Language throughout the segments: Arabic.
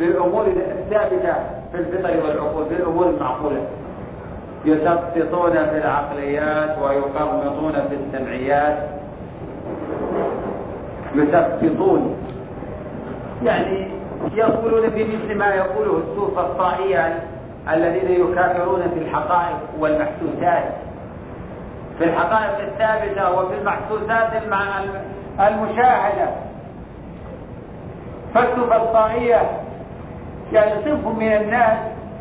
بالأمور الثابتة في الفطر والعقول، بالأمور المعقولة. يسقطون في العقليات ويقرمطون في السمعيات. يسقطون يعني يقولون بمثل ما يقوله السوفة الطائية الذين يكافرون في الحقائق والمحسوسات، في الحقائق الثابتة وفي المحسوسات المشاهدة. فالسوفة الطائية يعني صنف من الناس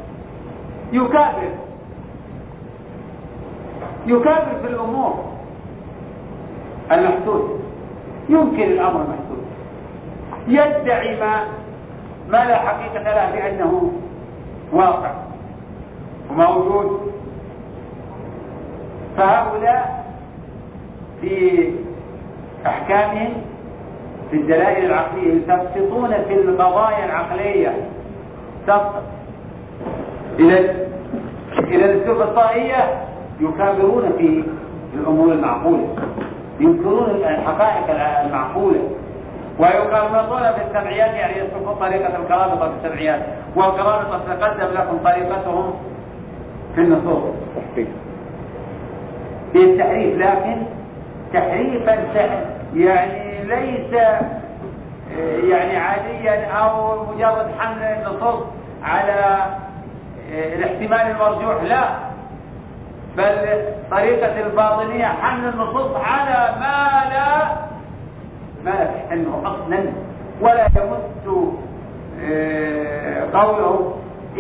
يكافر في الأمور المحسوسة، ينكر الأمر المحسوس، يدعي ما لا حقيقة له بأنه واقع وموجود. فهؤلاء في أحكامهم في الدلائل العقلية يسقطون في القضايا العقلية سقط إلى السوفة الطائية، يكابرون في الأمور المعقولة، ينكرون الحقائق المعقولة، ويقرمطون في السمعيات، يعني يسلكون طريقة القرامطة في السمعيات. والقرامطة تقدم لكم طريقتهم في النصوص بالتحريف، لكن تحريفا يعني ليس يعني عاديا أو مجرد حمل النصوص على الاحتمال المرجوح، لا، بل طريقة الباطنية حمل النصوص على ما لا تحتمله أصلا، ولا يمت قوله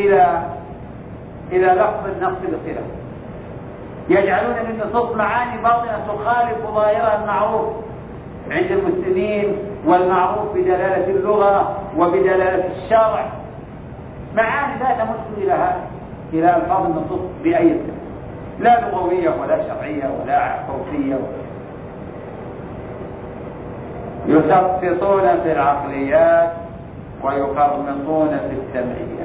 إلى لفظ النص بصلة. يجعلون للنصوص معاني باطنة تخالف ظاهرها المعروف عند المسلمين والمعروف بدلالة اللغة وبدلالة الشرع، معاني لا تمت إلى ألفاظ النصوص بأي سبب، لا لغوية ولا شرعية ولا عرفية. يسقطون في العقليات ويقرمطون في السمعيات.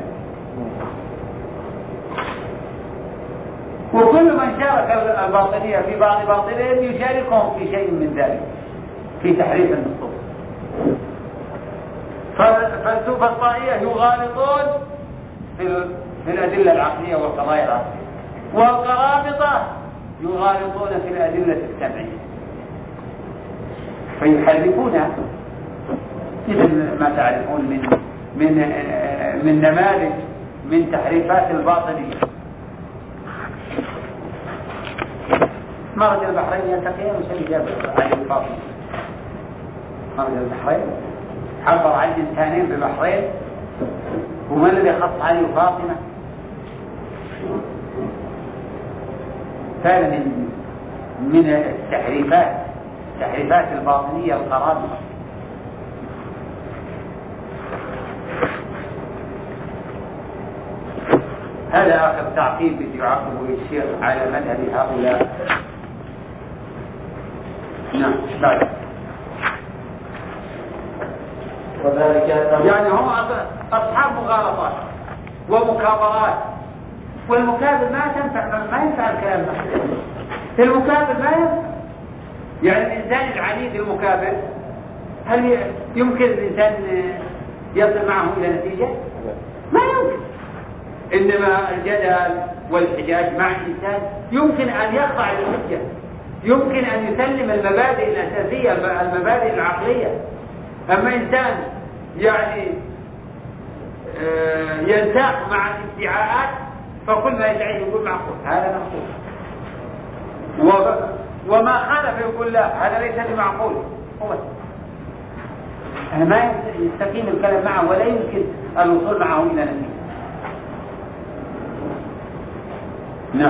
وكل من شارك الباطنية في بعض باطنهم يشاركهم في شيء من ذلك في تحريف النصوص. فالسوفة الطائية يغالطون في الأدلة العقلية والقضايا العقلية، والقرامطة يغالطون في الأدلة السمعية، فيحرفونها مثل ما تعرفون من نماذج من تحريفات الباطنية. مرج البحرين يلتقيان وشيء جاب علي الفاطمة. مرج البحرين عبر عن إنسانين في البحرين، ومن الذي خص علي الفاطمة؟ كان من التحريفات الباطنية القرامطة. هذا آخر تعقيب يعقبه الشيخ على مذهب هؤلاء. نعم بعد. وذلك يعني هم أصحاب مغالطات ومكابرات، والمكابر ما ينفع الكلام معه. المكابر ما ينفع، يعني الإنسان العنيد المكابر هل يمكن الإنسان يصل معه إلى نتيجة؟ ما يمكن. إنما الجدل والحجاج مع الإنسان يمكن أن يخضع للحجة، يمكن أن يسلم المبادئ الأساسية، المبادئ العقلية. أما إنسان يعني ينساق مع الادعاءات، فكل ما يدعيه يقول معقول، هذا معقول، وما خالف يقول لا، هذا ليس بمعقول. هو ما يستقيم الكلام معه، ولا يمكن الوصول معه إلى نتيجة. نعم.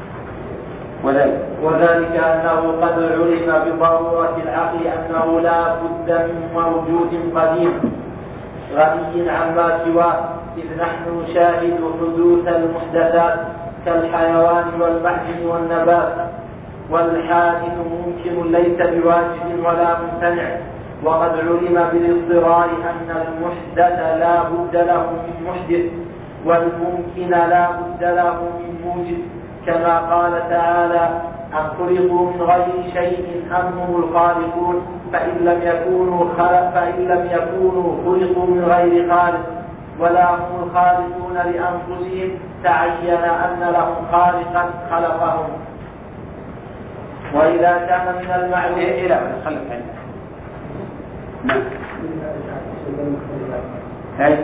وذلك أنه قد علم بضرورة العقل أنه لا بد من موجود قديم غني عما سواه، إذ نحن نشاهد حدوث المحدثات كالحيوان والمعدن والنبات، والحادث ممكن ليس بواجب ولا ممتنع. وقد علم بالاضطرار أن المحدث لا بد له من محدث، والممكن لا بد له من موجب، كما قال تعالى: أم خلقوا من غير شيء أم هم الخالقون، فإن لم يكونوا خلقوا من غير خالق ولا هم الخالقون لأنفسهم، تعين أن لهم خالقا خلقهم. وإذا كان من المعلوم لا خلق عندنا. نعم. هاي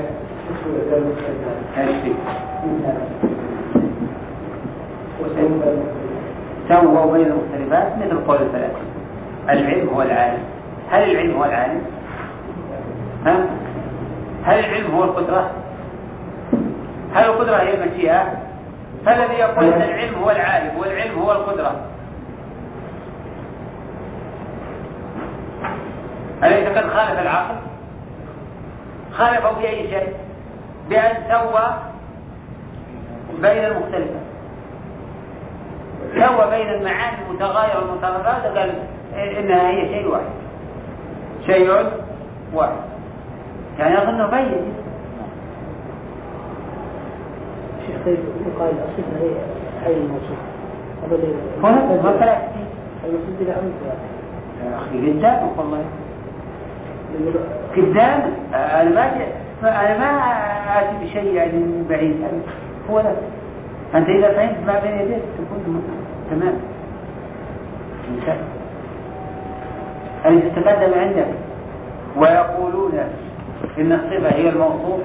سووا بين المختلفات مثل قول الثلاثة. العلم هو العالم. هل العلم هو العالم؟ هل العلم هو القدرة؟ هل القدرة هي المشيئة؟ فالذي يقول أن العلم هو العالم والعلم هو القدرة أليس قد خالف العقل؟ خالفه بأي شيء؟ بأن سوى بين المختلفات، سوى بين المعاني المتغايرة والمتضادة، قال إنها هي شيء واحد، شيء واحد. يعني أظنه بين. شيخ طيب يقال الصفة هي حي الموصوف. هنا ما ثلاث. الموصوف إلى أمس يا أخي قدامك والله. قدامك. أنا ما آتي بشيء يعني من بعيد. هو ده. أنت إذا فهمت ما بين يديك تكون تمام. أن تتقدم عندك ويقولون إن الصفة هي الموصوف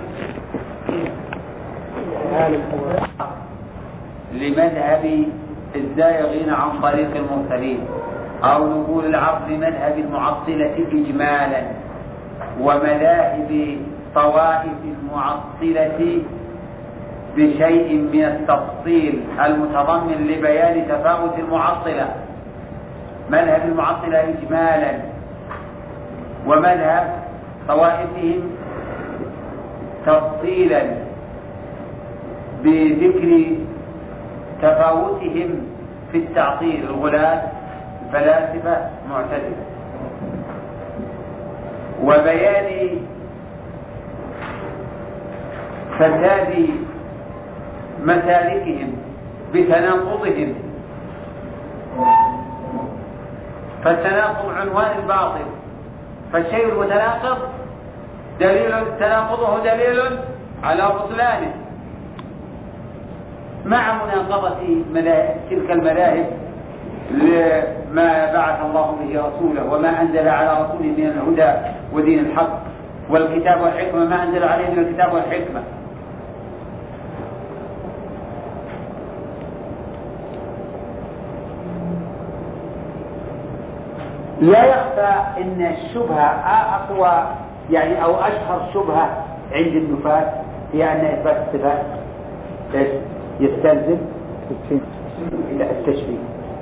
لمذهب الزائغين عن طريق المرسلين، أو نقول العرض لمذهب المعطلة إجمالا، ومذاهب طوائف المعطلة بشيء من التفصيل المتضمن لبيان تفاوت المعطلة. مذهب المعطلة إجمالا، ومذهب طوائفهم تفصيلا بذكر تفاوتهم في التعطيل، الغلاة الفلاسفة معتزلة، وبيان فساد مسالكهم بتناقضهم. فالتناقض عنوان الباطل، فالشيء المتناقض تناقضه دليل على بطلانه، مع مناقضة تلك المذاهب لما بعث الله به رسوله وما أنزل على رسوله من الهدى ودين الحق والكتاب والحكمة، ما أنزل عليه من الكتاب والحكمة. لا يخفى ان الشبهة اقوى يعني او اشهر شبهة عند النفاة هي ان اثبات الصفات يستلزم التشبيه.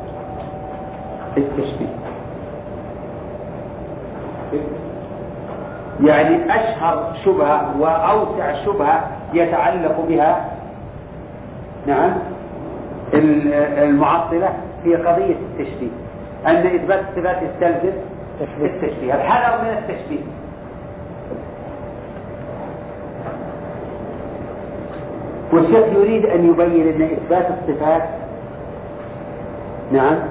يعني اشهر شبهة واوسع شبهة يتعلق بها نعم المعطلة هي قضية التشبيه، أن إثبات الصفات يستلزم التشبيه، الحذر من التشبيه. والشيخ يريد أن يبين أن إثبات الصفات نعم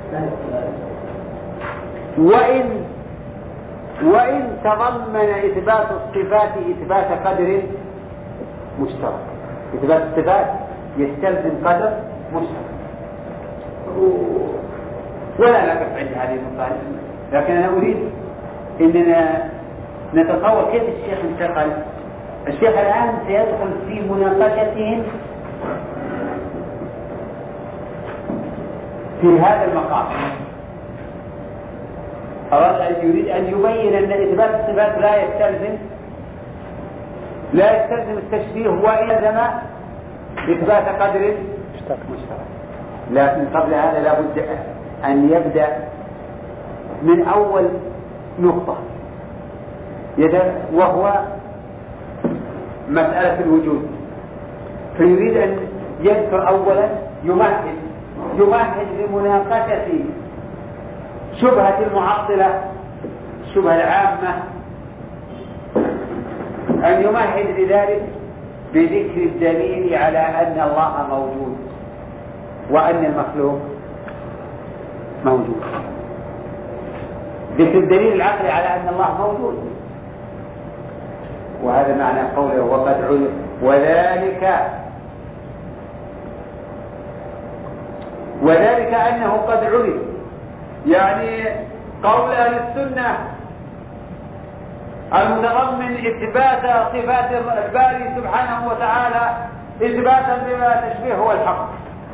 وإن تضمن إثبات الصفات إثبات قدر مشترك. إثبات الصفات يستلزم قدر مشترك، ولا نقف عند هذه المصالح، لكن أنا أريد أننا نتصور كيف الشيخ انتقل. الشيخ الآن سيدخل في مناقشتهم في هذا المقام. يريد أن يبين أن إثبات الصفات لا يستلزم التشبيه وإلزم إثبات قدر مشترك. لكن قبل هذا لا بد أن يبدأ من أول نقطة وهو مسألة الوجود. فيريد أن يذكر أولا يمهد لمناقشة شبهة المعطلة، الشبهة العامة، أن يمهد لذلك بذكر الدليل على أن الله موجود وأن المخلوق موجود. ذكر الدليل العقلي على أن الله موجود، وهذا معنى قوله وقد علم. وذلك أنه قد علم، يعني قول أهل السنة المتضمن إثبات صفات الباري سبحانه وتعالى إثباتا بما تشبيه هو الحق،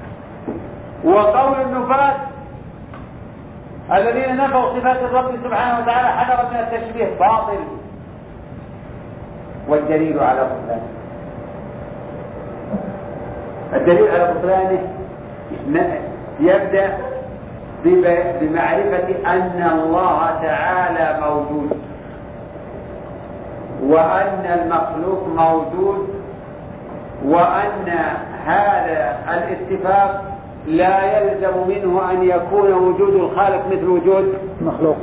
وقول النفاة الذين نفوا صفات الرب سبحانه وتعالى حذرا من التشبيه باطل. والدليل على بطلانه، الدليل على بطلانه يبدأ بمعرفة أن الله تعالى موجود، وأن المخلوق موجود، وأن هذا الاتفاق لا يلزم منه أن يكون وجود الخالق مثل وجود مخلوق.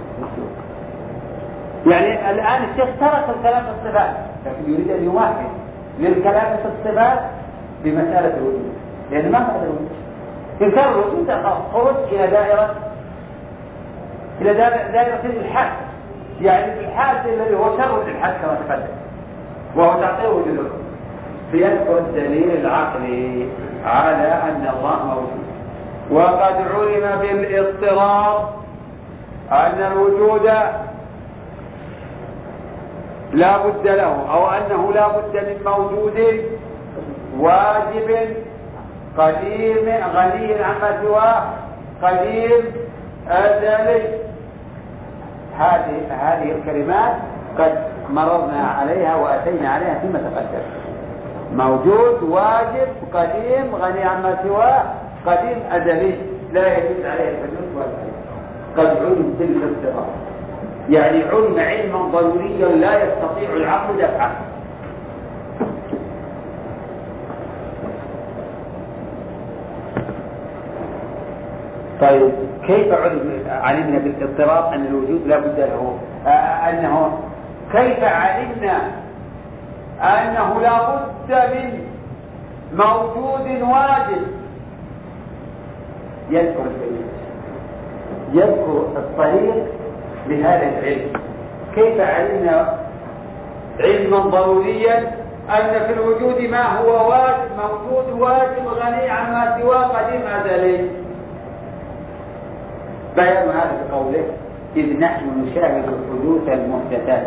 يعني الآن الشيخ ترك الكلام في الصفات، لكن يريد أن يوحد للكلام في الصفات بمسألة الوجود، لأن ما هذا الوجود؟ إنكار الوجود خروج إلى دائرة الإلحاد، يعني الإلحاد الذي هو شر الإلحاد كما تقدم، وهو تعطيه وجوده. فيذكر الدليل العقلي على أن الله موجود. وقد علم بالاضطرار أن الوجود لا بد له، أو أنه لا بد من موجود واجب قديم غني عما سواه قديم أزلي. هذه الكلمات قد مررنا عليها وأتينا عليها فيما تقدم. موجود واجب قديم غني عما سواه قديم أزلي لا يجوز عليه الحدوث والحدوث. قد علم بالاضطرار، يعني علم علما ضروريا لا يستطيع العقل دفعه. طيب كيف علمنا بالاضطرار أن الوجود لا بد له؟ كيف علمنا أنه لا بد من موجود واجب؟ يذكر الطريق لهذا العلم. كيف علمنا علما ضروريا أن في الوجود ما هو واجب موجود واجب غني عما سواه قديم أزلي؟ بيان هذا بقوله إذ نحن نشاهد حدوث المحدثات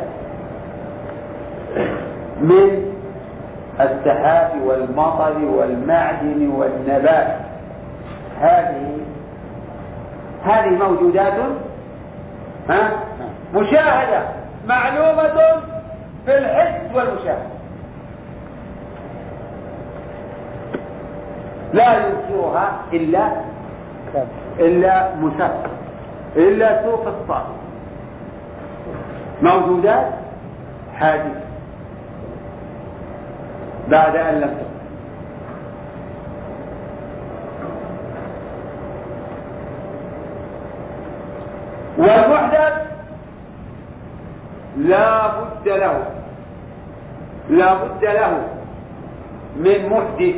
من السحاب والمطر والمعدن والنبات. هذه موجودات مشاهدة معلومة في الحس والمشاهدة، لا ينكرها إلا مسافر إلا سوق الصالح. موجودات حادثة بعد أن لم تكن. والمحدث لا بد له من محدث.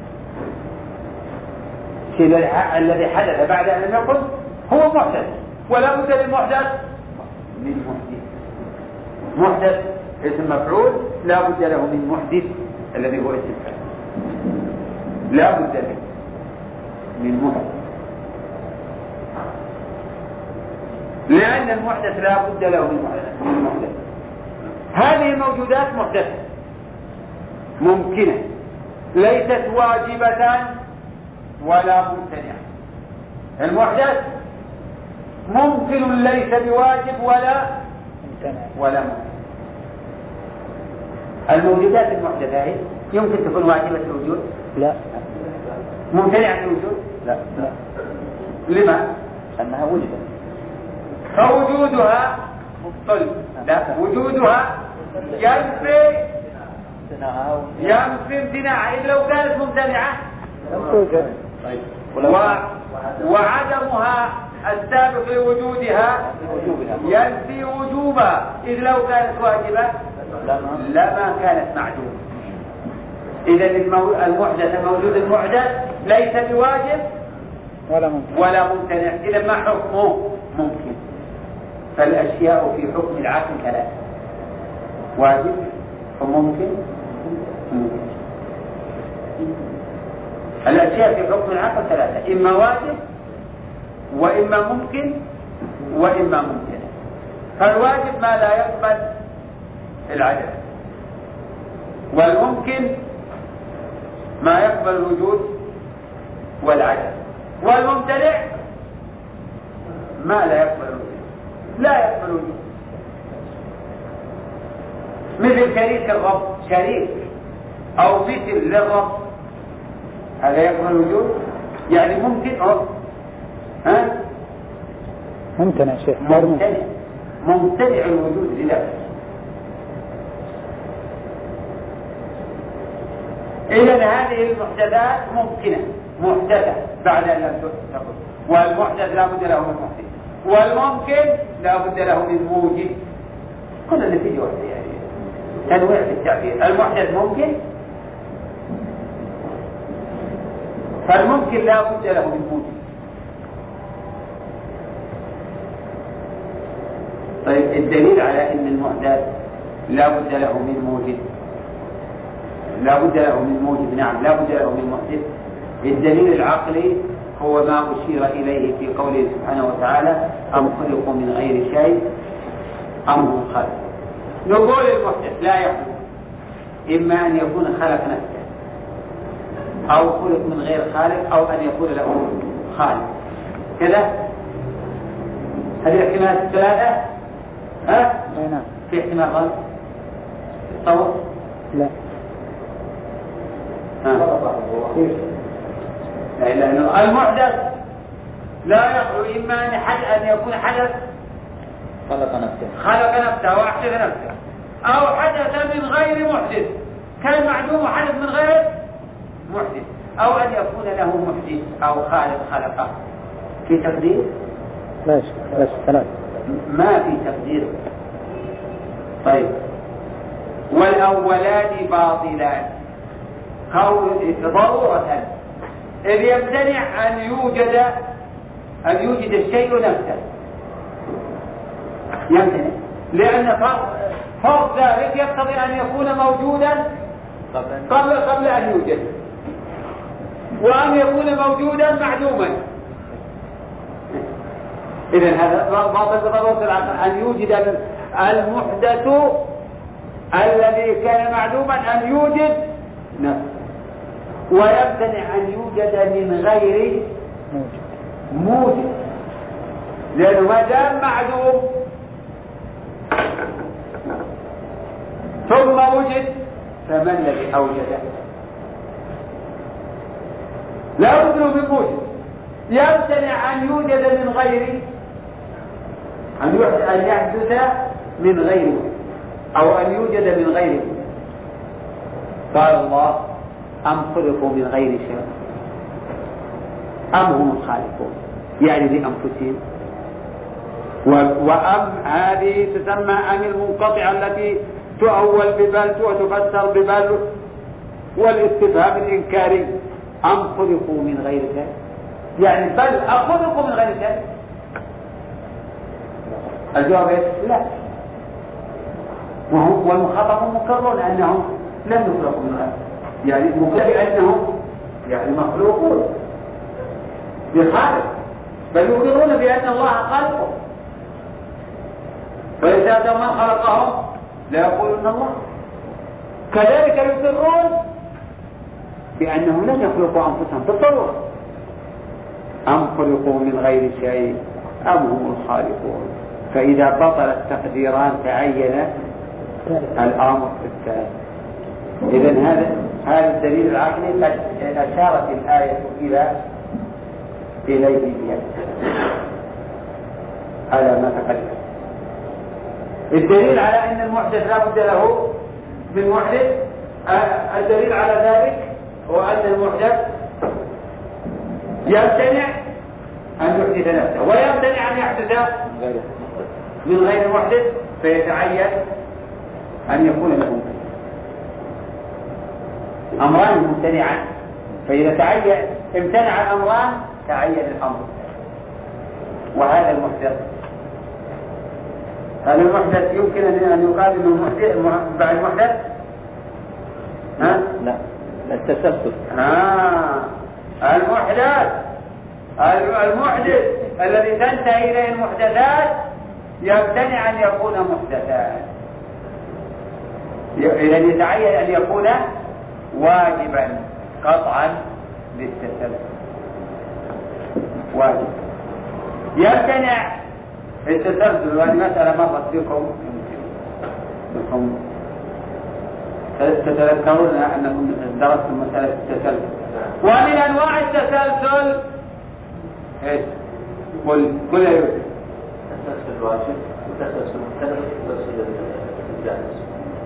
الذي حدث بعد أن لم يكن هو محدث، ولا بد للمحدث من محدث اسم مفعول، لا بد له من محدث الذي هو اسم فاعل، لا بد له من محدث، لأن المحدث لا بد له من محدث. هذه الموجودات محدثة ممكنة ليست واجبة ولا ممتنعة. المحدث ممكن ليس بواجب ولا ممتنع. الموجودات المحدثة يمكن تكون واجبة الوجود؟ لا. ممتنعة الوجود؟ لا. لما؟ أنها وجدت، فوجودها مبطل. لا، وجودها ينفي امتناعها. إذ لو كانت ممتنعة وعدمها السابق لوجودها ينفي وجوبها، إذ لو كانت واجبة لما كانت معدومة. إذا المحدث الموجود المحدث ليس بواجب ولا ممتنع. إذا ما حكمه؟ ممكن. فالأشياء في حكم العقل ثلاثة: واجب ممكن. الأشياء في حكم العقل ثلاثة: إما واجب وإما ممكن وإما ممكن. فالواجب ما لا يقبل العدم، والممكن ما يقبل الوجود والعدم، والممتنع ما لا يقبل الوجود لا يقبل الوجود. مثل شريك الرب، شريك أو مثل للرب، هذا يقبل الوجود؟ يعني ممكن أو ممتنع شيء، ممتنع الوجود لنفسه. إذن هذه المحدثات ممكنة، محدثة بعد أن لم تكن، والمحدث لا بد له من محدث، والممكن لا بد له من موجب. كل النتيجة واحدة، يعني تنويع في التعبير. المحدث ممكن، فالممكن لا بد له من موجب. طيب الدليل على أن المحدث لا بد له من موجب، لا بد له من موجب، نعم لا بد له من محدث. الدليل العقلي هو ما أشير إليه في قوله سبحانه وتعالى: أم خلقوا من غير شيء أم هم خلق. نقول المحدث لا يخلق، إما أن يكون خلق نفسه، أو خلق من غير خالق، أو أن يكون له خالق. كذا هذه الاحتمالات الثلاثة. نعم. في احتمال غلط تصور؟ لا. لا إله إلا الله. المحدث لا يخلو إما أن يكون حدث خلق نفسه وأحدث نفسه، أو حدث من غير محدث، كان معدوم وحدث من غير محدث، أو أن يكون له محدث أو خالق خلقه. في تقدير؟ لا ثلاث. ما في تقدير. طيب والأولان باطلان ضرورة، إذ يمتنع أن يوجد الشيء نفسه، يمتنع، لأن فرض ذلك يقتضي أن يكون موجودا قبل أن يوجد، وأن يكون موجودا معدوما. إذن هذا باطل بضرورة العقل، أن يوجد المحدث الذي كان معدوما أن يوجد نفسه، ويمتنع أن يوجد من غير موجد، لأنه ما دام معدوم ثم وجد فمن الذي أوجده؟ لا بد من موجد. يمتنع أن يوجد من غير أن يحدث من غيره، أو أن يوجد من غيره. قال الله: أم خلقوا من غير شيء أم هم الخالقون، يعني لأنفسهم. وأم هذه تسمى أم المنقطعة التي تؤول ببل وتفسر ببل، والاستفهام الإنكاري: أم خلقوا من غير شيء، يعني بل أخلقوا من غير شيء. الجواب لا، والمخاطبون مقرون أنهم لم يخلقوا من غير، يعني مقر بأنهم يعني مخلوقون بالخالق، بل يقرون بأن الله خلقهم، وإذا من خلقهم لا يقولون الله. كذلك يقرون بأنهم لن يخلقوا أنفسهم بالضرورة. أم خلقوا من غير شيء أم هم الخالقون. فإذا بطل التقديران تعين الأمر الثاني. إذن هذا الدليل العقلي قد أشارت الآية إليه بيده على ما تقدم. الدليل على أن المحدث لا بد له من محدث، الدليل على ذلك هو أن المحدث يمتنع أن يحدث نفسه، ويمتنع أن يحدث من غير محدث، فيتعين أن يكون له أمران ممتنعان، فإذا امتنع الأمران تعين الأمر. وهذا المحدث، هذا المحدث يمكن أن يقال أنه بعد المحدث لا التسلسل. المحدث الذي تنتهي إليه المحدثات يمتنع أن يكون محدثات، إذا يتعين أن يكون واجبا قطعا للتسلسل، واجب يمتنع التسلسل. وهذه مسألة مرت بكم تتذكرون أنكم درستم مسألة التسلسل. ومن أنواع التسلسل ايش؟ قل يا يوسف. التسلسل الواجب والتسلسل الممتنع والتسلسل الجائز.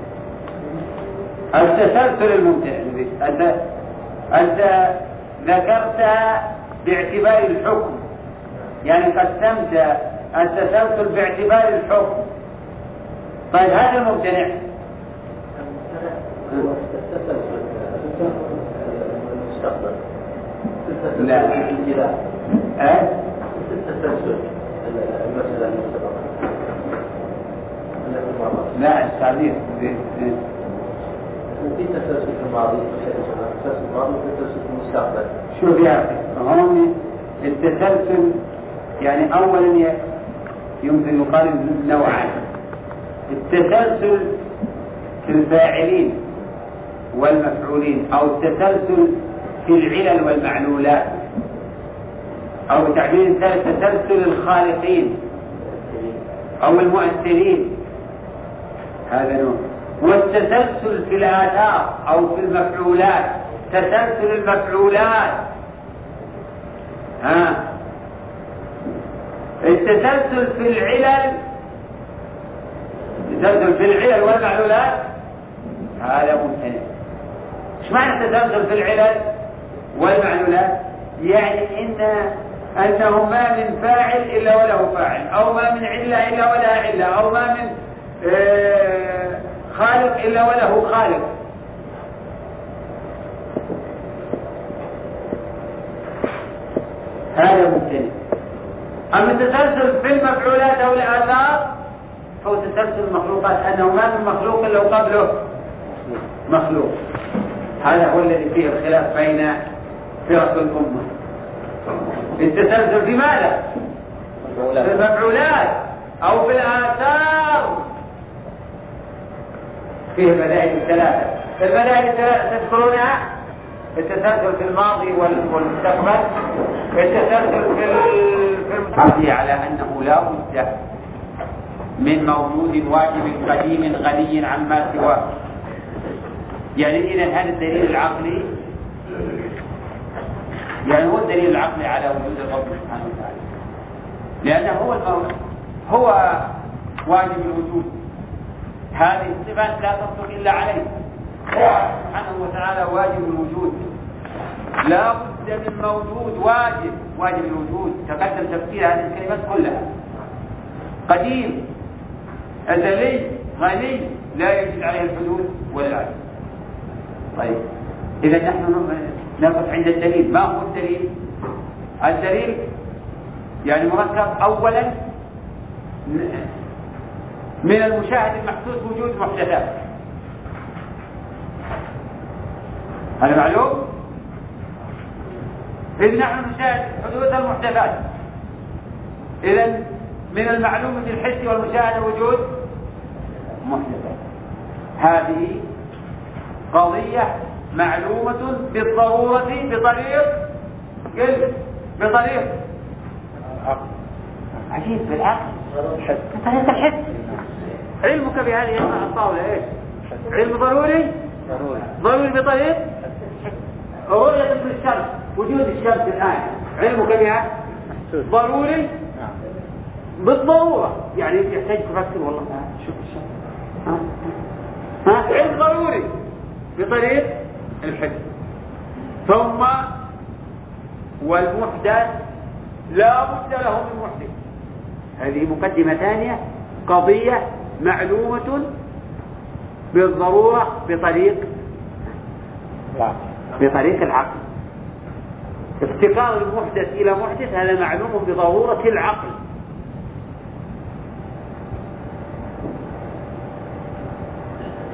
التسلسل الممتنع أنت ذكرتها باعتبار الحكم، يعني قسمت التسلسل باعتبار الحكم. طيب هذا الممتنع المستقبل. لا التسلسل المسألة المستقبل. لا التعبير في تسلسل في الماضي، تسلسل في الماضي وتسلسل في المستقبل. شوف يا أخي، هم التسلسل يعني أولا يمكن يقال نوعان: التسلسل في الفاعلين والمفعولين، أو التسلسل في العلل والمعلولات، أو بتعبير ثالث تسلسل الخالقين أو المؤثرين، هذا نوع. والتسلسل في الآثار أو في المفعولات، تسلسل المفعولات. التسلسل في العلل، التسلسل في العلل والمعلولات هذا ممتنع. ايش معنى التسلسل في العلل والمعلولات؟ يعني أنه ما من فاعل إلا وله فاعل، أو ما من علة إلا ولها علة، أو ما من خالق إلا وله خالق. هذا ممتنع. أما التسلسل في المفعولات أو الآثار فهو تسلسل المخلوقات، أنه ما من مخلوق إلا وقبله مخلوق. هذا هو الذي فيه الخلاف بين فرق الأمة. التسلسل في ماذا؟ في المفعولات أو في الآثار فيه المذاهب الثلاثة. المذاهب الثلاثة تذكرونها: التسلسل في الماضي والمستقبل، التسلسل في المستقبل، على أنه لا بد من موجود واجب قديم غني عما سواه. يعني إذا هذا الدليل العقلي، يعني هو الدليل العقلي على وجود الرب سبحانه وتعالى، لأنه هو المولى، هو واجب الوجود. هذه الصفات لا تصدق إلا عليه، هو سبحانه وتعالى واجب الوجود، لا بد من موجود واجب الوجود. تقدم تفسير هذه الكلمات كلها: قديم، أزلي، غني، لا يجوز عليه الحدود ولا العدل. طيب إذا نحن نقف عند الدليل. ما هو الدليل؟ الدليل يعني مركب أولا من المشاهد المحسوس وجود محدثات، هذا معلوم. إذ نحن نشاهد حدوث المحدثات، إذا من المعلوم بالحس والمشاهدة وجود محدثات. هذه قضية معلومة بالضرورة بطريق عجيب بالعقل، بطريق الحس. علمك بهذه الطاولة ايش؟ علم ضروري بطريق رؤية الشمس، وجود الشمس الآن علمك بها ضروري بالضرورة، يعني يحتاج تفكر والله شوف الشمس، علم ضروري بطريق الحس. ثم والمحدث لا بد له من محدث. هذه مقدمة ثانية، قضية معلومة بالضرورة بطريق العقل. افتقار المحدث إلى محدث هذا معلوم بضرورة العقل.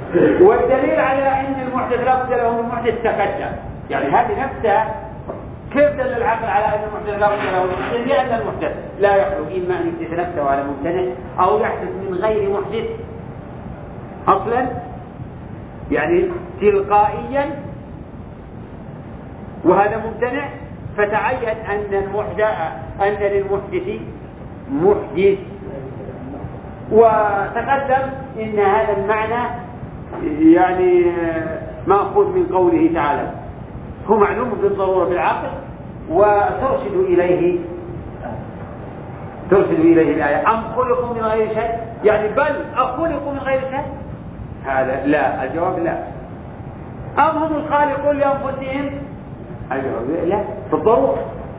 والدليل على أن المحدث لا بد له من محدث تقدم، يعني هذه نفسها كيف دل العقل على أن المحدث لا بد له من محدث؟ لأن المحدث لا يخلو إما أن يحدث نفسه على ممتنع أو يحدث من غير محدث أصلا، يعني تلقائيا، وهذا ممتنع، فتعين أن للمحدث محدث. وتقدم إن هذا المعنى يعني مأخوذ من قوله تعالى، هو معلوم بالضرورة بالعقل وترشد إليه الآية، أم خلقوا من غير شيء، يعني بل أخلقوا من غير شيء، هذا لا، الجواب لا. أم هم الخالقون لأنفسهم، الجواب لا بالضرورة.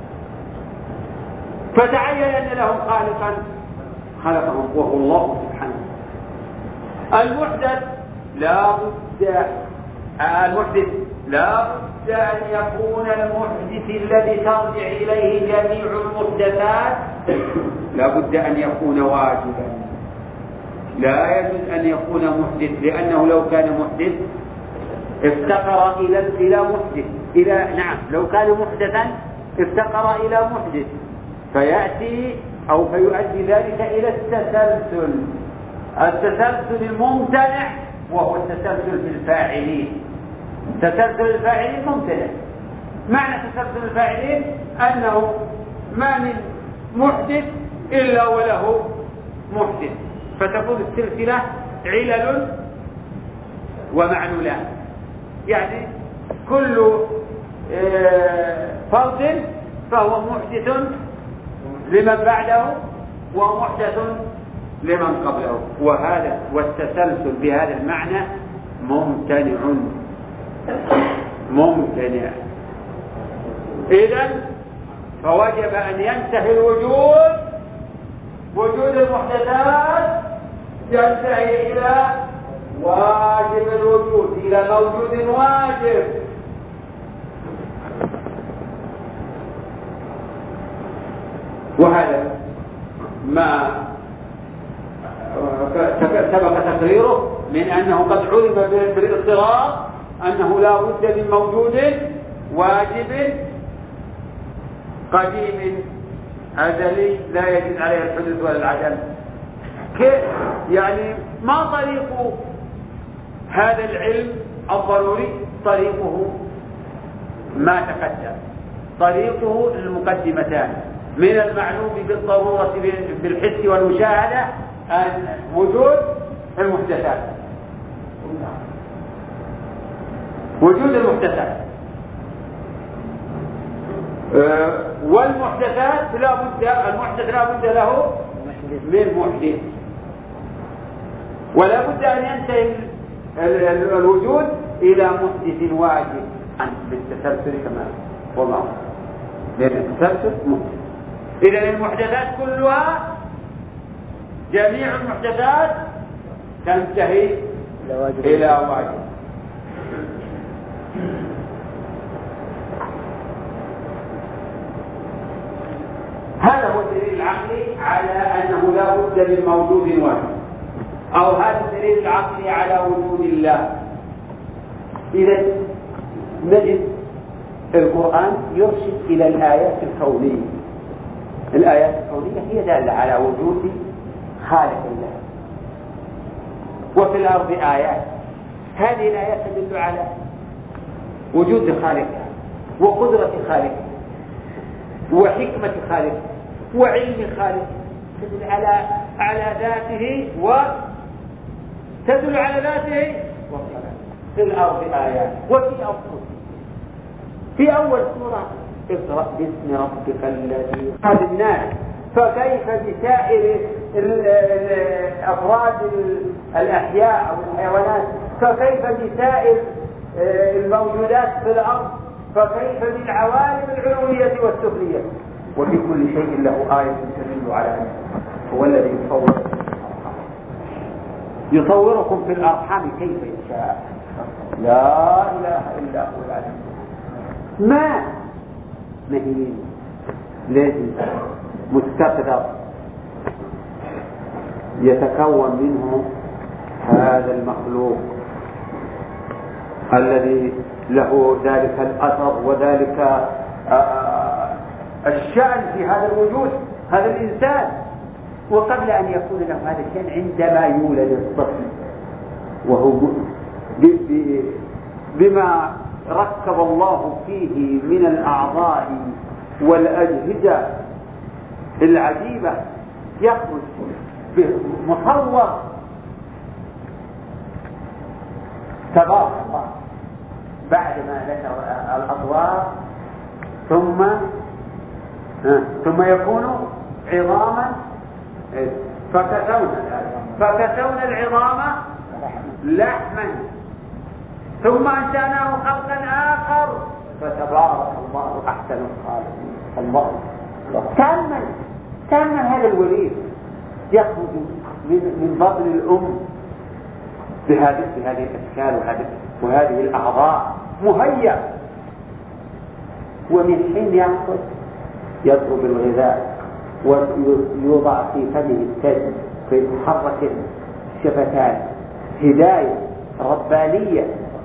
فتعين أن لهم خالقا خلقهم وهو الله سبحانه. المحدث لا بد أن يكون المحدث الذي ترجع إليه جميع المحدثات لا بد أن يكون واجبا، لا يجوز أن يكون محدث، لأنه لو كان محدث افتقر إلى محدث، لو كان محدثا افتقر إلى محدث، فيأتي أو فيؤدي ذلك إلى التسلسل الممتنع، وهو التسلسل في الفاعلين. تسلسل الفاعلين ممتنع. معنى تسلسل الفاعلين أنه ما من محدث إلا وله محدث، فتكون السلسلة علل ومعلولان، يعني كل فرد فهو محدث لمن بعده ومحدث لمن قبله، وهذا والتسلسل بهذا المعنى ممتنع. إذن فوجب أن ينتهي وجود المحدثات ينتهي إلى واجب الوجود، إلى موجود واجب. وهذا ما سبق تقريره من أنه قد علم بالاضطرار أنه لا بد من موجود واجب قديم أزلي لا يجوز عليه الحدوث ولا العدم. يعني ما طريق هذا العلم الضروري؟ طريقه ما تقدم، طريقه المقدمتان. من المعلوم بالضرورة بالحس والمشاهدة أن وجود المحدثات، والمحدثات المحدث لا بد له من محدث، ولا بد أن ينتهي الوجود إلى محدث واجب بالتسلسل كما والله، لأن التسلسل محدث. إذن المحدثات كلها، جميع المحدثات تنتهي إلى واجب. هذا هو الدليل العقلي على أنه لا بد من موجود واحد، أو هذا الدليل العقلي على وجود الله. إذا نجد القرآن يرشد إلى الآيات الكونية. الآيات الكونية هي دالة على وجود خالق الله. وفي الأرض آيات، هذه الآيات تدل على وجود خالقها وقدرة خالقها وحكمة خالقه وعلم خالقه، تدل على ذاته وتدل على ذاته وصفاته. في الأرض آيات، وفي أنفسهم. في أول سورة اقرأ باسم ربك الذي خلق الناس، فكيف بسائر أفراد الأحياء أو الحيوانات، فكيف بسائر الموجودات في الأرض، فكيف بالعوالم العلوية والسفلية. وفي كل شيء له آية تدل على أنه هو الذي يصوركم في الأرحام كيف يشاء، لا إله إلا هو العليم. ما مهين لازم مستقدر يتكون منه هذا المخلوق الذي له ذلك الأثر وذلك الشأن في هذا الوجود، هذا الإنسان. وقبل أن يكون له هذا الشأن عندما يولد الطفل وهو بما ركب الله فيه من الأعضاء والأجهزة العجيبة يخرج مصور تبارك الله بعدما ذكر الأطوار ثم يكون عظاما فكسونا العظام لحما ثم أنشأناه خلقا آخر فتبارك الله أحسن الخالقين. الله كان هذا الوليد يخرج من بطن الأم بهذه الأشكال وهذه الأعضاء مهيأ، ومن حين يطلب الغذاء ويوضع في فمه الثلج فيتحرك الشفتان، هداية ربانية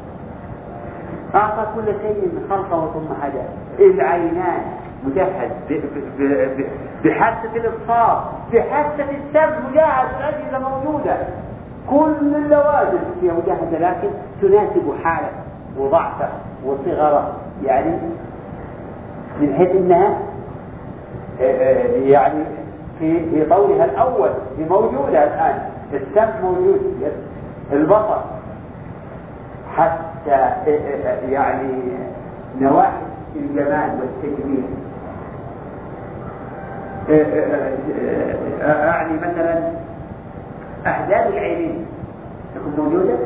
أعطى كل شيء من خلقه ثم هدى. العينان مجهز بحاسة الإبصار، بحاسة السمع مجهز، الأجهزة موجودة، كل اللوازم فيها مجهزة، لكن تناسب حاله وضعفه وصغره، يعني من حيث انها يعني في طورها الاول هي موجودة الان، السمع موجود، البصر، حتى يعني نواحي الجمال والتجميل. أعني مثلا أحداث العينين تكون موجودة،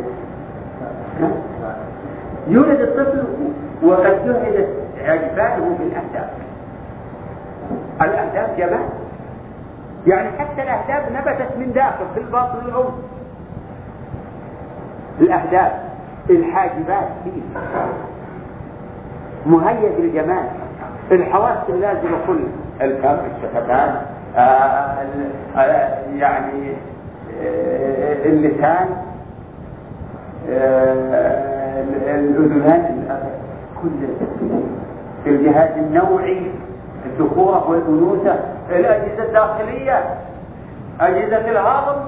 يولد الطفل وقد جهزت عجفاته بالأهداف. الأهداف جمال، يعني حتى الأهداف نبتت من داخل في الباطن الأم. الأهداف الحاجبات فيه مهيئ بالجمال، الحواس اللازمة كلها، الفم، الشفتان، يعني اللسان، الأذنان، كل الجهاز النوعي، الذكورة والأنوثة، الأجهزة الداخلية، أجهزة الهضم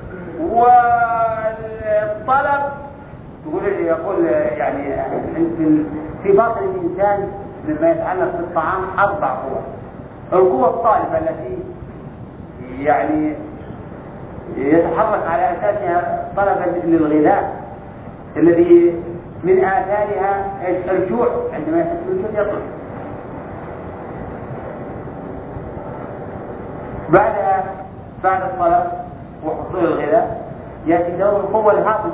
والطلب. يقول يعني في باطن الإنسان مما يتعلق بالطعام 4 قوى. القوة الطالبة التي يعني يتحرك على أساسها طلبا للغذاء، الذي من آثارها الجوع، عندما يحس بالجوع يطلب. بعد الطلب وحصول الغذاء يأتي دور القوة الهاضمة،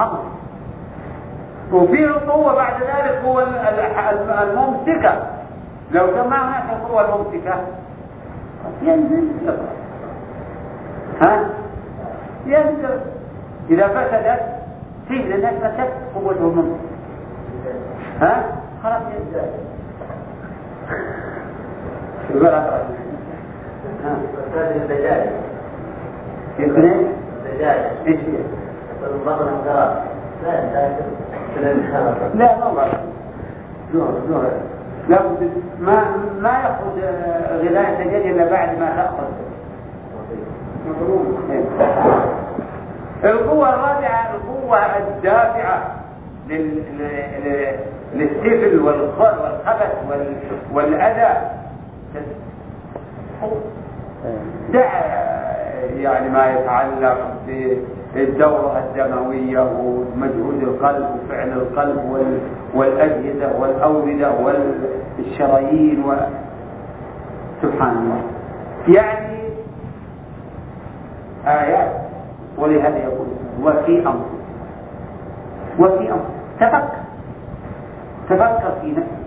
وفيه القوة بعد ذلك هو الممسكة. لو جمع هناك القوة الممسكة ينزل، ينزل. إذا فسدت فيه للناس فسد قوته الممسكة، خلاص ينزل. فساد الدجاج يمكن ايش هي؟ البطن الغراب لا والله زهر لابد ما يخرج غذاء الدجاج الا بعد ما تاخذ. القوة الرابعة القوة الدافعة للسفل والخبث والأذى، دع يعني ما يتعلق بالدورة الدموية ومجهود القلب وفعل القلب والأجهزة والأوردة والشرايين سبحان الله، يعني آيات. ولهذا يقول وفي أمر تفكر في نفسك.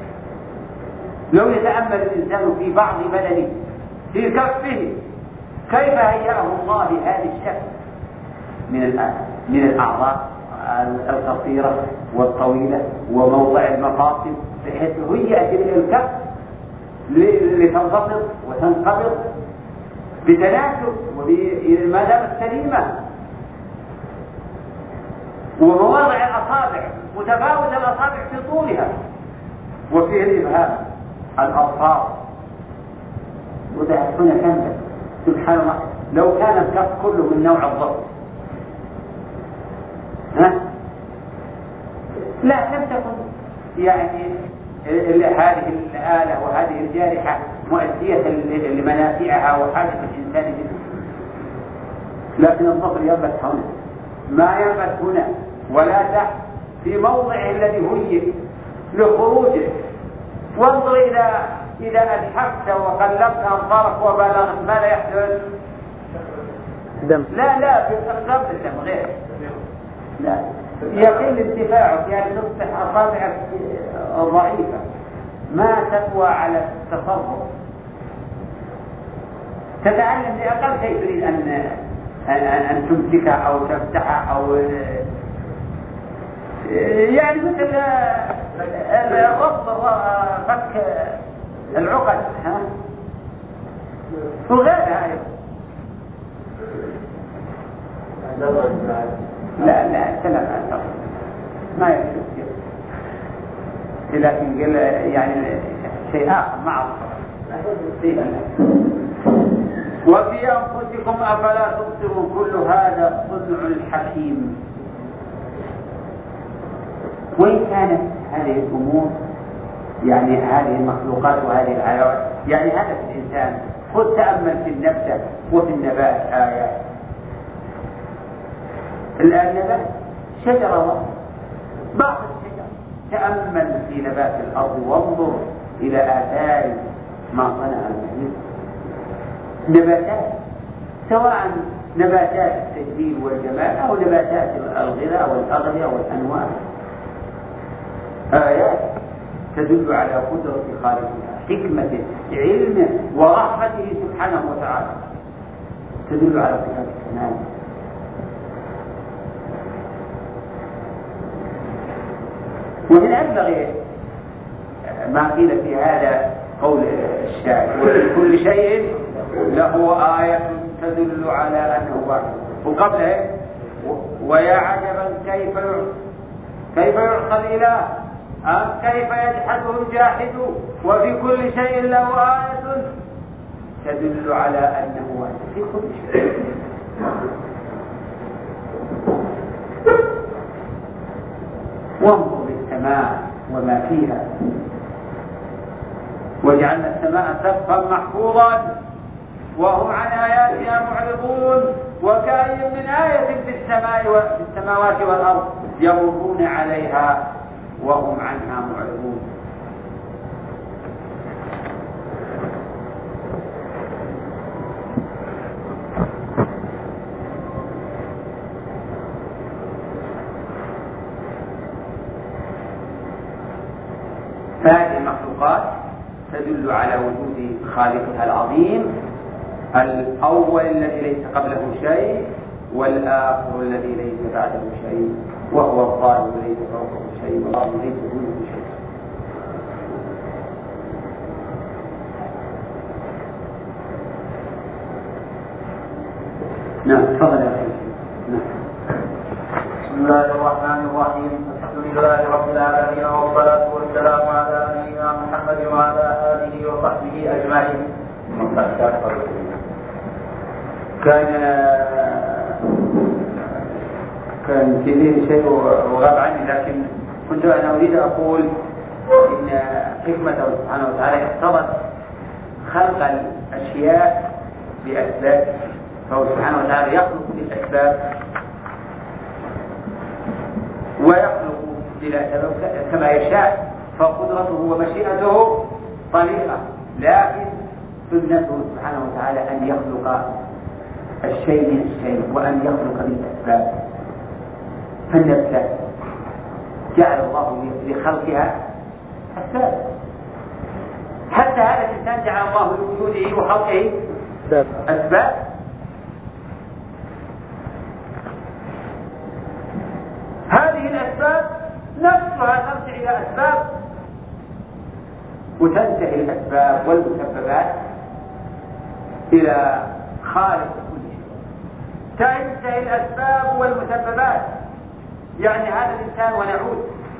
لو يتأمل الإنسان في بعض بدنه في كفه كيف هيأه الله بهذا الشكل من الأعضاء القصيرة والطويلة وموضع المفاصل، بحيث هيأت الكف لتنضبط وتنقبض بتناسب وما دامت سليمة، ومواضع الأصابع متفاوت الأصابع في طولها وفيه الإبهام الأظفار، وده هنا كان سبحان الله لو كان الكف كله من نوع الضبط لا لم تكن يعني هذه الآلة وهذه الجارحة مؤدية لمنافعها وحاجة الإنسان منها. لكن الظفر ينبت هنا ما ينبت هنا ولا تحت في موضعه الذي هيئ لخروجه. وانظر إذا ألحقت وقلبت أنظارك وبلغت ماذا يحدث؟ دم. لا بالقلب الدم غير لا يقل انتفاعك يعني تصبح أصابعك ضعيفة ما تقوى على التصرف. تتعلم بأقل شيء تريد أن تمسكها أو تفتحها أو يعني مثل الربط فك العقد وغيرها أيضا. لا سلام ما يكفي لكن قال يعني شيء آخر مع وفي أنفسكم أفلا تبصرون كل هذا صنع الحكيم. وإن كانت هذه الأمور يعني هذه المخلوقات وهذه الحيوانات يعني هذا في الإنسان خذ تأمل في النبتة وفي النبات آيات. النبات شجرة بعض الشجر تأمل في نبات الأرض وانظر إلى آثار ما صنع المحيط. نباتات سواء نباتات التجميل والجمال أو نباتات الغذاء والأغذية والأنواع آيات تدل على قدرة خالقها حكمته علمه ورحمته سبحانه وتعالى تدل على صفات الكمال. ومن أبلغ ما قيل في هذا قول الشاعر وكل شيء له آية تدل على أنه واحد. وقبله ويا عجبا كيف يعصى الإله كيف يجحده الجاحد وفي كل شيء له آية تدل على أنه واحد في كل شيء. وانظر للسماء وما فيها وجعلنا السماء سقفا محفوظا وهم عن آياتها معرضون وكأي من آية في السماوات والأرض يمرون عليها وهم عنها معرضون. فهذه المخلوقات تدل على وجود خالقها العظيم الأول الذي ليس قبله شيء والآخر الذي ليس بعده شيء وهو الظاهر ليس فوقه شيء والأرض ليس دونه شيء. نعم تفضل يا أخي. بسم الله الرحمن الرحيم. الحمد لله رب العالمين والصلاة والسلام على نبينا محمد وعلى آله وصحبه أجمعين. كان كثير شيء وغاب عني لكن كنت أنا أريد أقول إن حكمته سبحانه وتعالى اقتضت خلق الأشياء بأسباب فهو سبحانه وتعالى يخلق بالأسباب ويخلق بلا سبب كما يشاء فقدرته ومشيئته طريقة لكن سنته سبحانه وتعالى أن يخلق الشيء من الشيء وأن يخلق بالأسباب. فالنبتة جعل الله لخلقها أسباب حتى هذا الإنسان جعل الله لوجوده وخلقه أسباب. هذه الأسباب نفسها ترجع إلى أسباب وتنتهي الأسباب والمسببات إلى خالق كل شيء. تنتهي الأسباب والمسببات يعني هذا الإنسان ونعود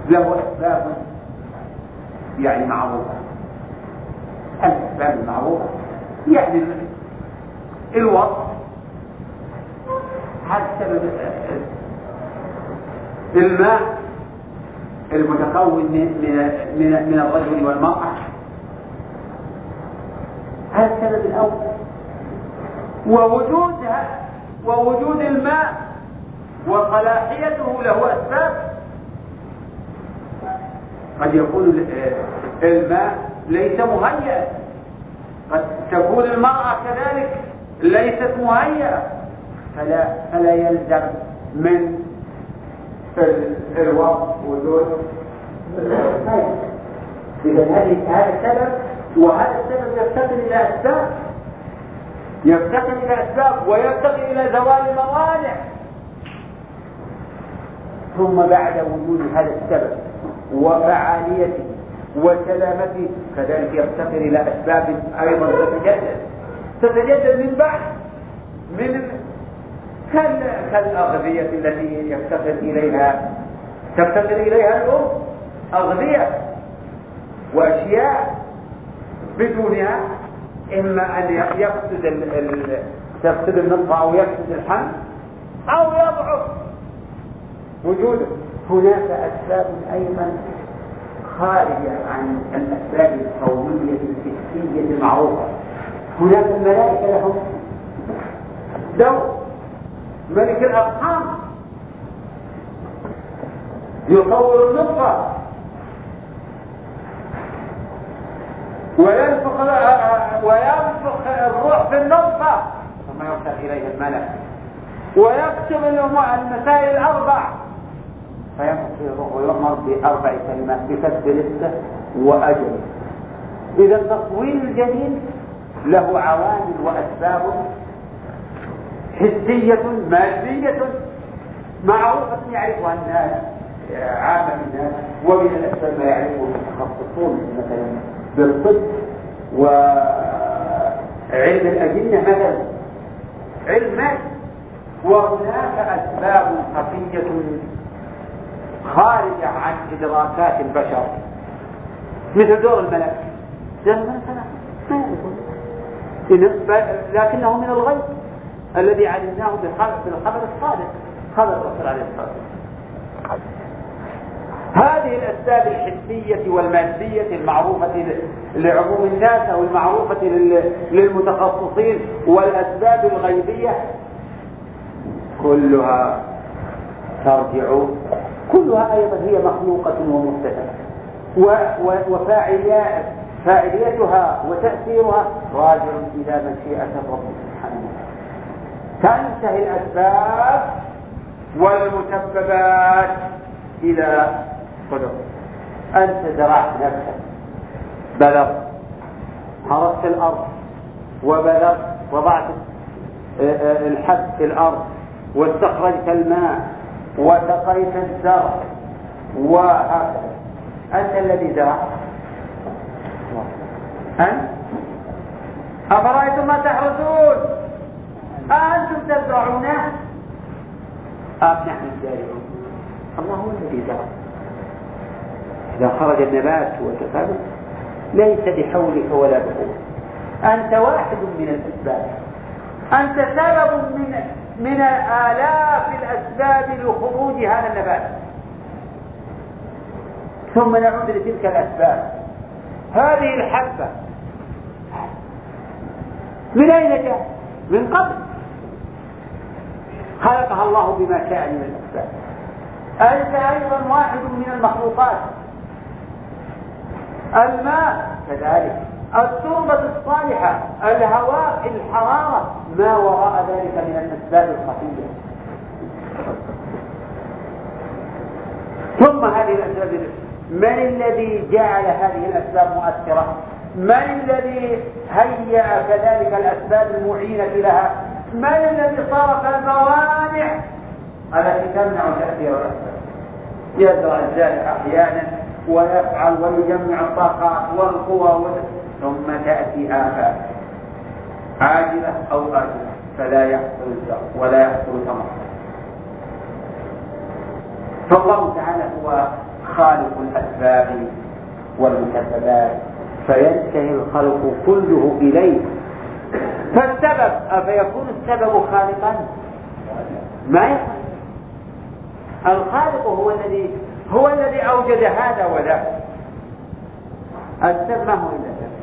له أسباب يعني معروفة. الأسباب المعروفة يعني الوصف، هذا السبب. الماء المتكون من الرجل والمرأة، هذا السبب الأول. ووجود الماء وصلاحيته له أسباب. قد يكون الماء ليس مهيئا، قد تكون المرأة كذلك ليست مهيئة، فلا يلزم من الوقت وجود. إذا هذا السبب، وهذا السبب يفتقر إلى أسباب ويفتقر إلى زوال الموانع. ثم بعد وجود هذا السبب وفعاليته وسلامته كذلك يفتقر إلى أسباب أيضا تتجدد من بعد، من كالأغذية التي تفتقر إليها الأم، أغذية وأشياء بدونها إما أن تفسد النطفة أو يفسد الحمل أو يضعف وجوده. هناك أسباب أيضا خارجة عن الأسباب الكونية الفكرية المعروفة. هناك الملائكة لهم دور. ملك الأرحام يصور النطفة وينفخ الروح في النطفة ثم يرسل إليه الملك ويكتب المسائل الأربع فينفخ فيه الروح ويؤمر ب4 كلمات بكتب رزقه وأجله. إذا تصوير الجنين له عوامل وأسباب حسية مادية معروفة يعرفها الناس، عامة الناس، ومن الأسباب ما يعرفه المتخصصون مثلا بالطب وعلم الأجنة مثلا، علم مادي. وهناك أسباب خفية خارجة عن إدراكات البشر مثل دور الملك. دور الملك ما يعرفون، لكنه من الغيب الذي علمناه بالخبر الصادق، خبر الرسول عليه الصلاة والسلام. هذه الأسباب الحسية والمادية المعروفة لعموم الناس أو المعروفة للمتخصصين والأسباب الغيبية كلها ترجع، كلها أيضا هي مخلوقة ومبتدأة، وفاعليتها وتأثيرها راجع إلى مشيئة الرب سبحانه. تنتهي الأسباب والمسببات إلى قدر. أنت زرعت نفسك، بلغت، حرثت الأرض وبلغت، وضعت الحب في الأرض واستخرجت الماء وسقيت الزرع وهكذا. أنت الذي زرعت. أنت أفرأيتم ما تحرثون أأنتم تزرعونه أم نحن الزارعون؟ الله هو الذي زرع. إذا خرج النبات وتفاعل ليس بحولك ولا بقوتك، أنت واحد من الأسباب، أنت سبب من آلاف الأسباب لخروج هذا النبات. ثم نعود لتلك الأسباب. هذه الحبة من أين جاءت؟ من قبل خلقها الله بما شاء من الأسباب. أنت أيضا واحد من المخلوقات. الماء كذلك، التربة الصالحة، الهواء، الحرارة، ما وراء ذلك من الأسباب الخفية. ثم هذه الأسباب، من الذي جعل هذه الأسباب مؤثرة؟ من الذي هيأ كذلك الأسباب المعينة لها؟ من الذي صرف الموانع التي تمنع تأثير الأسباب؟ يزرع الزارع أحيانا ويفعل ويجمع الطاقات والقوى ثم تأتي آفات عاجلة أو آجلة فلا يحصل الزرع ولا يحصل ثمر. فالله تعالى هو خالق الأسباب والمسببات فينتهي الخلق كله إليه. فالسبب أفيكون السبب خالقا؟ ما يفعل. الخالق هو الذي أوجد هذا وذاك. السبب ما هو إلا سبب.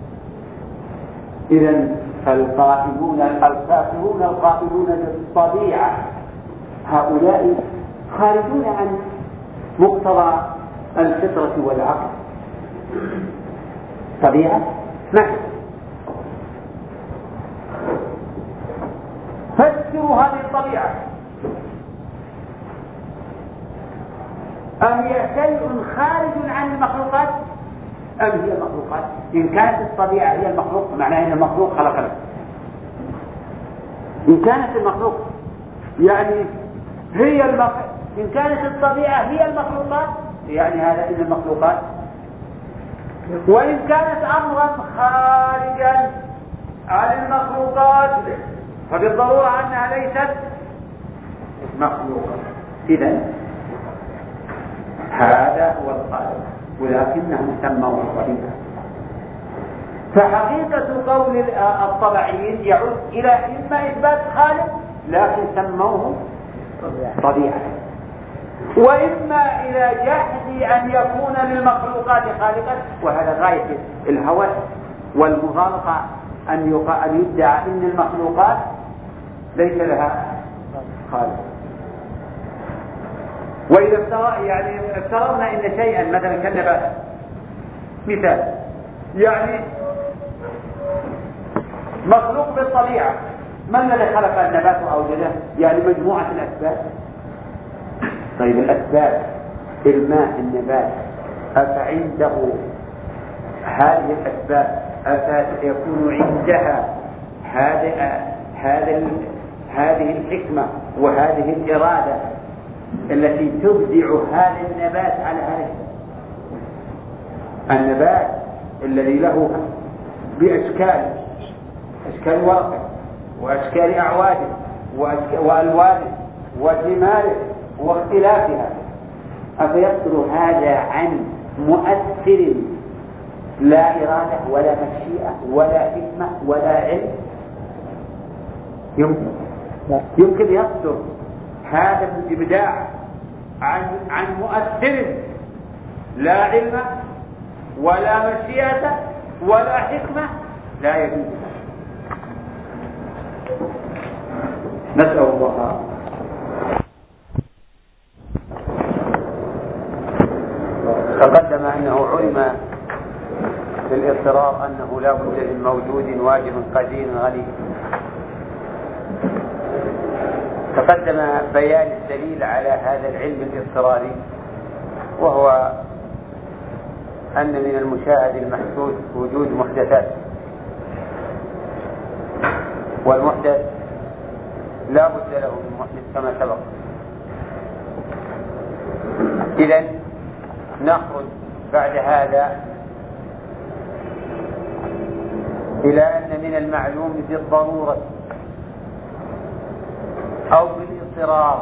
إذن الكافرون القائلون بالطبيعة هؤلاء خارجون عن مقتضى الفطرة والعقل. طبيعة نحن فسروا هذه الطبيعة أهي شيء خارج عن المخلوقات أم هي المخلوقات؟ إن كانت الطبيعة هي المخلوق معناه أن المخلوق خلق نفسه. إن كانت المخلوق يعني إن كانت الطبيعة هي المخلوقات يعني هذا إن المخلوقات. وإن كانت أمرا خارجا عن المخلوقات فبالضرورة أنها ليست مخلوقة. إذن هذا هو الخالق ولكنهم سموه طبيعة. فحقيقة قول الطبعيين يعود إلى إما إثبات خالق لكن سموه طبيعة، وإما إلى جحد أن يكون للمخلوقات خالقا، وهذا غاية الهوى والمغالطة أن يدعى إن المخلوقات ليس لها خالق. وإذا افترضنا إن شيئا مثلا كالنبات مثال يعني مخلوق بالطبيعة، من الذي خلق النبات وأوجده؟ يعني مجموعة الأسباب. طيب الأسباب الماء النبات أفعنده هذه الأسباب أفيكون عندها هذه الحكمة وهذه الإرادة التي تبدع هذا النبات على هذا النبات الذي له بأشكال ورقه وأشكال أعواده وألوانه وثماره واختلافها، أفيصدر هذا عن مؤثر لا إرادة ولا مشيئة ولا حكمة ولا علم؟ يمكن يصدر هذا الإبداع عن مؤثر لا علم ولا مشيئة ولا حكمة؟ لا يجوز. نسأل الله. تقدم أنه علم في الاضطرار أنه لا بد من موجود واجب قدير غني. تقدم بيان الدليل على هذا العلم الاضطراري، وهو أن من المشاهد المحسوس وجود محدثات، والمحدث لا بد له من محدث كما سبق. إذن نخرج بعد هذا إلى أن من المعلوم بالضرورة أو بالاضطرار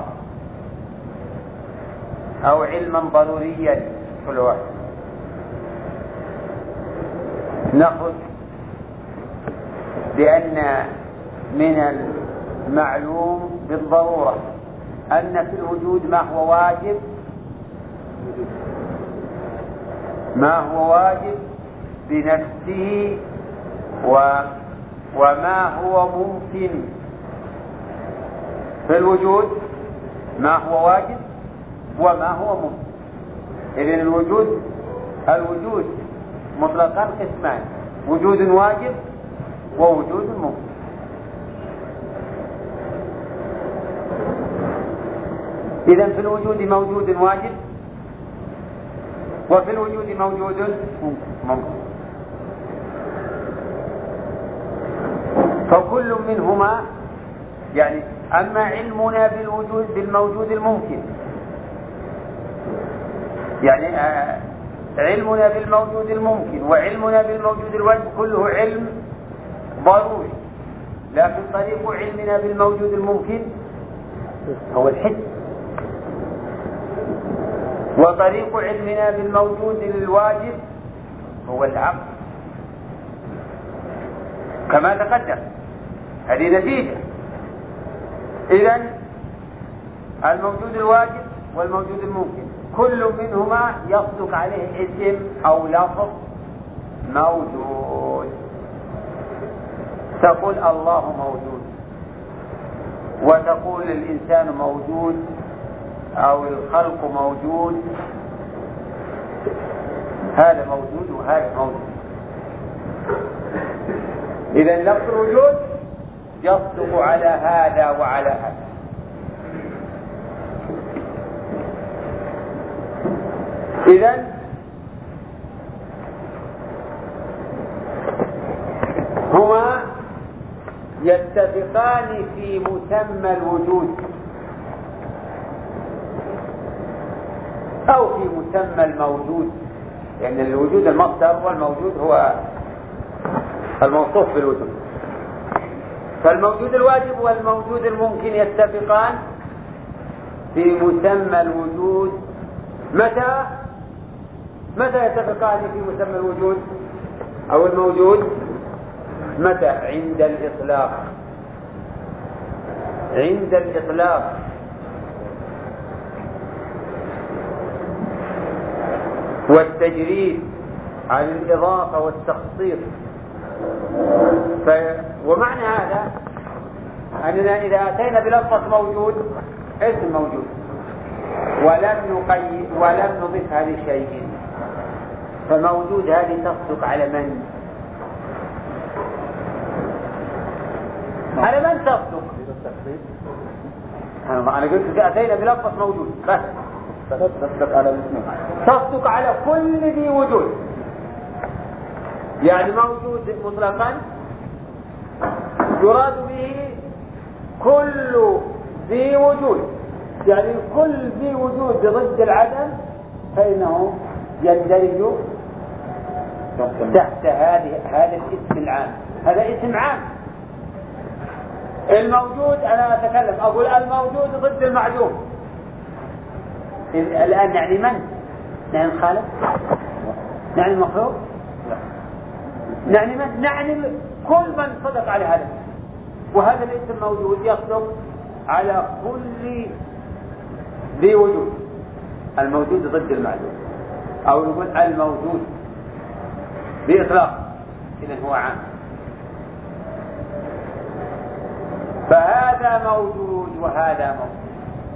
أو علما ضروريا كل واحد، نخرج بأن من المعلوم بالضرورة أن في الوجود ما هو واجب بنفسه وما هو ممكن. في الوجود ما هو واجب وما هو ممكن. إذن الوجود مطلقا قسمان: وجود واجب ووجود ممكن. إذن في الوجود موجود واجب وفي الوجود موجود ممكن، فكل منهما يعني أما علمنا بالموجود الممكن، يعني علمنا بالموجود الممكن وعلمنا بالموجود الواجب كله علم ضروري، لكن طريق علمنا بالموجود الممكن هو الحس. وطريق علمنا بالموجود الواجب هو العقل كما تقدم. هذه نتيجة. إذن الموجود الواجب والموجود الممكن كل منهما يصدق عليه اسم أو لفظ موجود. تقول الله موجود، وتقول الإنسان موجود أو الخلق موجود، هذا موجود وهذا موجود. إذا لفظ الوجود يصدق على هذا وعلى هذا. إذن هما يتفقان في مسمى الوجود أو في مسمى الموجود، لأن يعني الوجود المصدر والموجود هو الموصوف بالوجود. فالموجود الواجب والموجود الممكن يتفقان في مسمى الوجود. متى يتفقان في مسمى الوجود أو الموجود؟ متى؟ عند الإطلاق. عند الإطلاق. والتجريد عن الإضافة والتخصيص. ومعنى هذا أننا إذا أتينا بلفظ موجود، اسم موجود، ولم نضفها لشيء، فموجود هذه تصدق على من؟ على من تصدق؟ أنا قلت إذا أتينا بلفظ موجود بس تصدق على كل ذي وجود. يعني موجود مطلقا يراد به كل ذي وجود، يعني كل ذي وجود ضد العدم فإنه يندرج تحت هذا الاسم العام. هذا اسم عام. الموجود أنا أتكلم أقول الموجود ضد المعدوم. الآن يعني من؟ يعني الخالق؟ يعني المخلوق؟ يعني من؟ يعني كل من صدق على هذا. وهذا الاسم موجود يصدق على كل ذي وجود. الموجود ضد المعدوم، أو نقول الموجود بإطلاق، إذن هو عام. فهذا موجود وهذا موجود،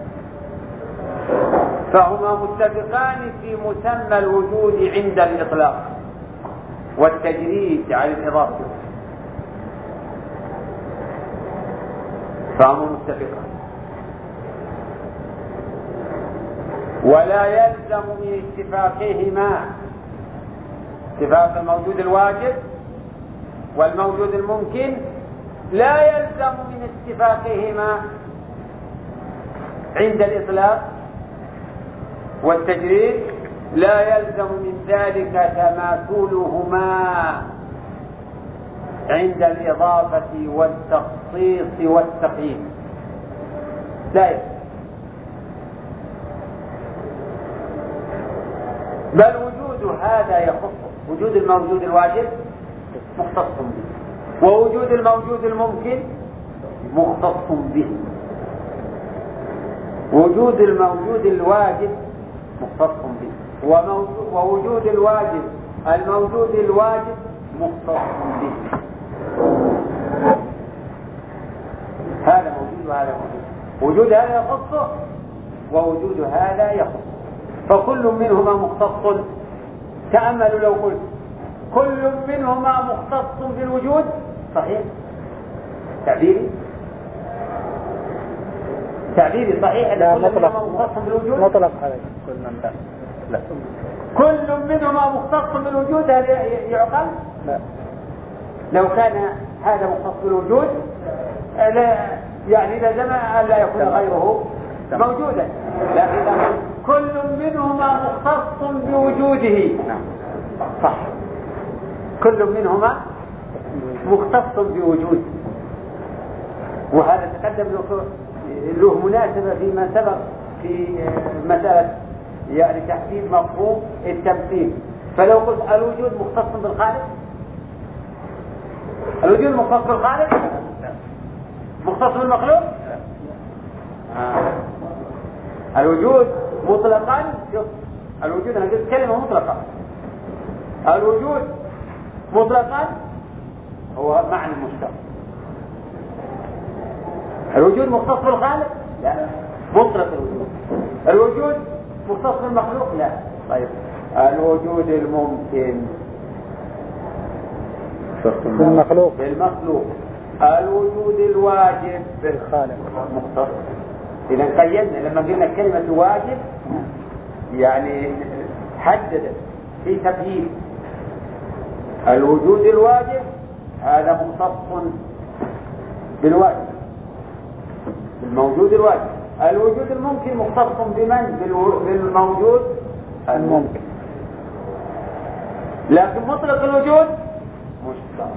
فهما متفقان في مسمى الوجود عند الإطلاق والتجريد على الإضافة، فهما متفقان. ولا يلزم من اتفاقهما، اتفاق الموجود الواجب والموجود الممكن، لا يلزم من اتفاقهما عند الإطلاق والتجريد، لا يلزم من ذلك تماثلهما عند الإضافة والتخصيص والتقييد. لا يلزم، بل وجود هذا يخص وجود الموجود الواجب مختص به، ووجود الموجود الممكن مختص به. وجود الموجود الواجب مختص به، ووجود الواجب الموجود الواجب مختص به. هذا موجود وهذا موجود، وجود هذا يخصه ووجود هذا يخصه، فكل منهما مختص. تأملوا لو قلت كل منهما مختص بالوجود، صحيح؟ تعبيري صحيح؟ لا، كل منهما مختص بالوجود مطلق عليه كل من لا. لا، كل منهما مختص بالوجود، هذا يعقل؟ لا. لو كان هذا مختص بالوجود يعني لازم أن لا يكون غيره موجودا. لكن كل منهما مختص بوجوده، صح، كل منهما مختص بوجوده. وهذا تقدم له مناسبة فيما سبق في مسألة يعني تحديد مفهوم التمثيل. فلو قلت الوجود مختص بالخالق، الوجود مختص بالخالق مختص بالمخلوق. الوجود مطلقا، شوف الوجود انا قلت كلمة مطلقة، الوجود مطلقا هو معنى مشترك. الوجود مختص بالخالق؟ لا، مطلق الوجود. الوجود مختص بالمخلوق؟ لا. طيب الوجود الممكن بالمخلوق، الوجود الواجب بالخالق مختص. إذا قيدنا لما قلنا كلمة واجب يعني حددت في تقييد. الوجود الواجب هذا مختص بالواجب، بالموجود الواجب. الوجود الممكن مختص بمن؟ بالموجود الممكن. لكن مطلق الوجود مشترك.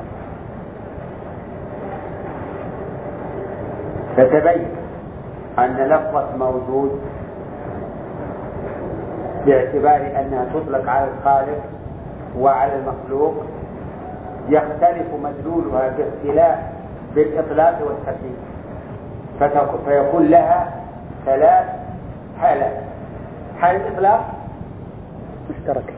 فتبين أن لفظة موجود باعتبار أنها تطلق على الخالق وعلى المخلوق يختلف مدلولها باختلاف بالإطلاق والتقييد، فيكون لها ثلاث حالات. حالة الإطلاق مشترك،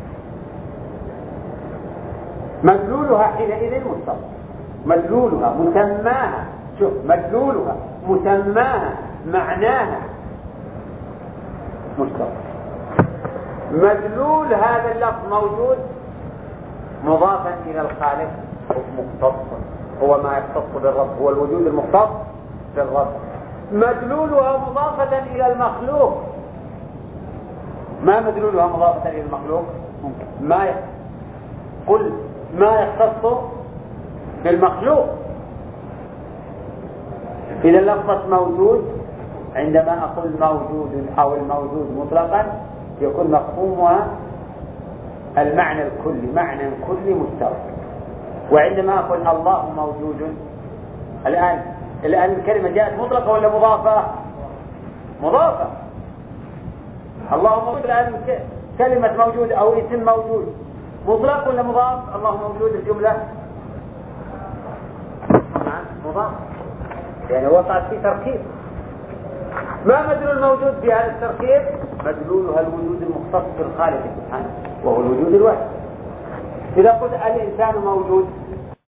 مدلولها حينئذ مشترك، مدلولها مسماها، شوف مدلولها مسماها معناها مشترك. مدلول هذا اللفظ موجود مضافا إلى الخالق مختص، هو ما يختص بالرب، هو الوجود المختص بالرب. مدلولها مضافة إلى المخلوق. ما مدلولها مضافة إلى المخلوق؟ قل ما يختص بالمخلوق. إذا لفظة موجود عندما أقول موجود أو الموجود مطلقا يكون مفهومها المعنى الكلي، معنى كلي مشترك. وعندما أقول الله موجود، الآن الكلمة جاءت مطلقة ولا مضافة؟ مضافة. الله موجود، الآن كلمة موجود أو اسم موجود مطلق ولا مضاف؟ الله موجود الجملة مضاف، يعني وقعت في تركيب. ما مدلول الموجود في هذا التركيب؟ مدلولها الوجود المختص بالخالق سبحانه وهو الوجود الواحد. إذا قلت الإنسان موجود